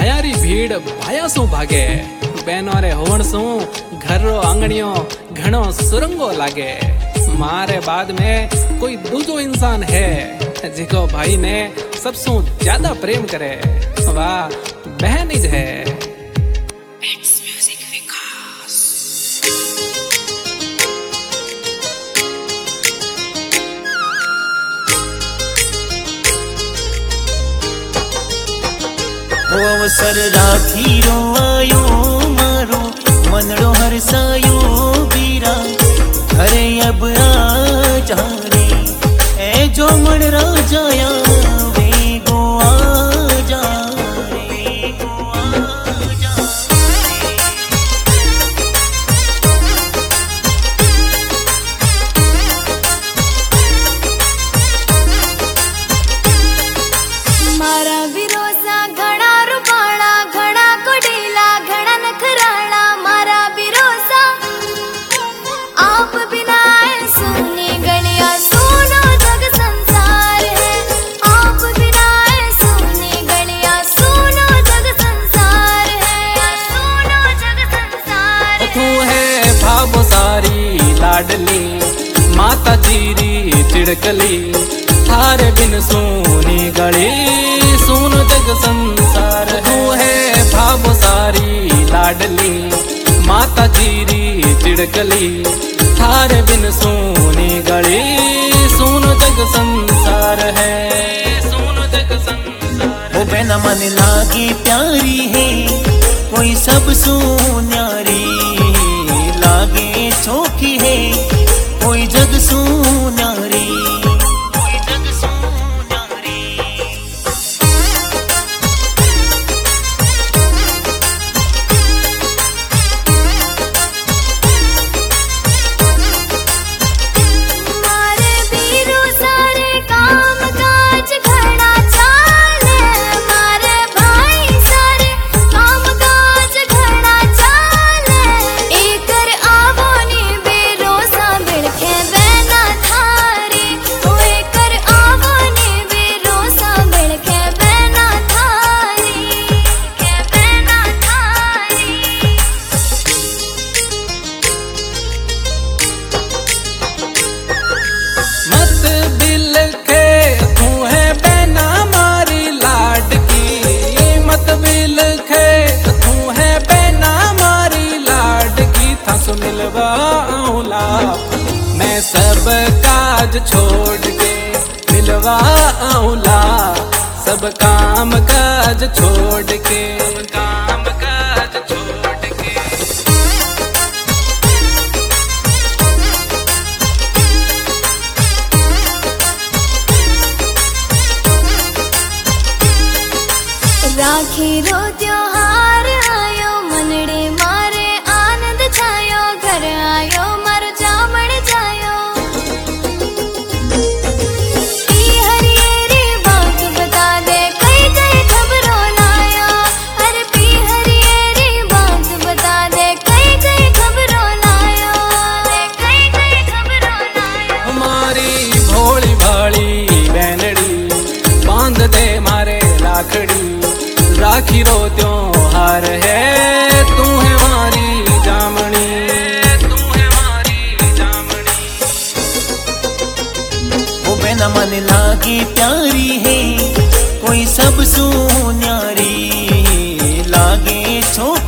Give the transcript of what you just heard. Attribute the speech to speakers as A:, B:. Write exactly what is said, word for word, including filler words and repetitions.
A: न्यारी भीड़ भाया सु भागे। बहनों रे होण सु घर रो आंगणियों घणो सुरंगो लागे। मारे बाद में कोई दूजो इंसान है जिको भाई ने सबसु ज्यादा प्रेम करे, वाह बहन ही है।
B: अवसर राखी रो आयो मारो मनड़ो हरसायो बीरा घरे अब आ जा रे ए जो मन राजाया वे गो आ जा रे गो आ जा।
C: मारा विरोसा घड़ा रूपाड़ा घड़ा कोडीला घड़ा नखराला मारा विरोसा आप बिना सुनी गलिया सुनो जग संसार है। आप बिना सुनी गलिया सुनो जग संसार है, सुनो जग संसार है।
A: तू है भावो सारी लाडली माता जीरी चिड़कली, थारे बिन सोनी गली सुन जग संसार। तू है भावो सारी लाडली माता जीरी चिड़कली, थारे बिन सोनी गली सुन जग संसार है, सुन जग संसार।
B: वो बेना मन लागी प्यारी है कोई सब सु न्यारी लागे चौकी है कोई जग सु न्यारी।
A: मैं सब काज छोड़ के मिलवा आऊला, सब काम काज छोड़ के, काम काज छोड़ के।
C: राखी रो त्योहार आयो मनड़े मारे आनंद छायो, घर आयो मर जामण जायो। पी हरियरी बात बता दे कई कई खबरों लायो, अरे पी हरियरी बात बता दे कई कई खबरों लायो, कई कई खबरों लायो।
A: हमारी भोली भाली बहनड़ी बांध दे मारे लाखड़ी, राखी रो त्योहार है तू है मारी जामनी, तू है मारी जामनी।
B: वो बेना मन लागी प्यारी है कोई सब सु न्यारी लागे छो